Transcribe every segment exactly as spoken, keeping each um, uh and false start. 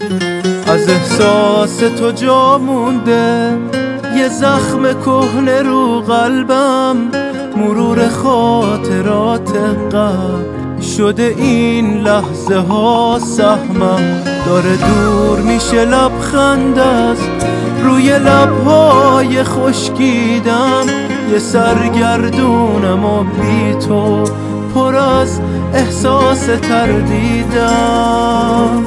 از احساس تو جا مونده یه زخم کهنه رو قلبم، مرور خاطرات قبل شده این لحظه ها سهمم. داره دور میشه لبخند از روی لبهای خشکیدم، یه سرگردونم و بی تو پر از احساس تردیدم.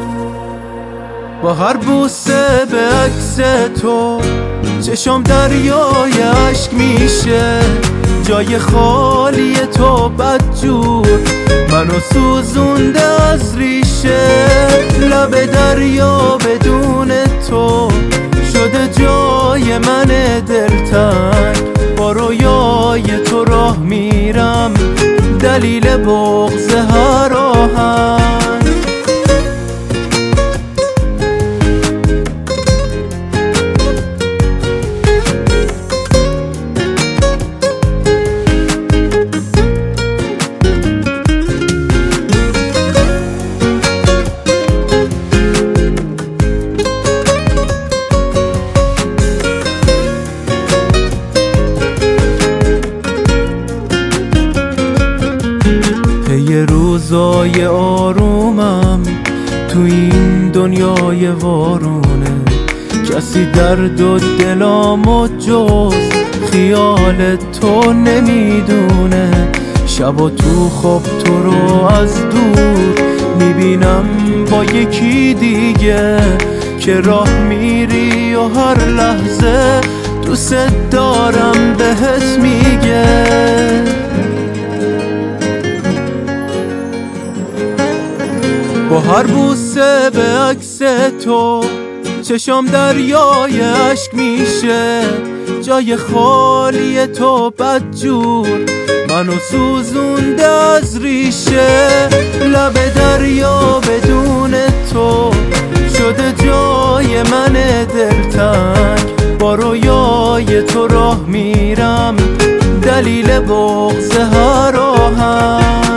با هر بوسه به عکس تو چشم دریای اشک میشه، جای خالی تو بدجور منو سوزونده از ریشه. لب دریا بدون تو شده جای من دلتنگ، با رویای تو راه میرم دلیل بغض هر آهنگ. یه روزای آرومم تو این دنیای وارونه، کسی درد و دلامو جز خیال تو نمیدونه. شب و تو خواب تو رو از دور میبینم با یکی دیگه، که راه میری و هر لحظه دوست دارم بهت میگه. با هر بوسه به عکس تو چشم دریای اشک میشه، جای خالی تو بدجور منو سوزونده از ریشه. لب دریا بدون تو شده جای من دلتنگ، با رویای تو راه میرم دلیل بغض هر آهنگ.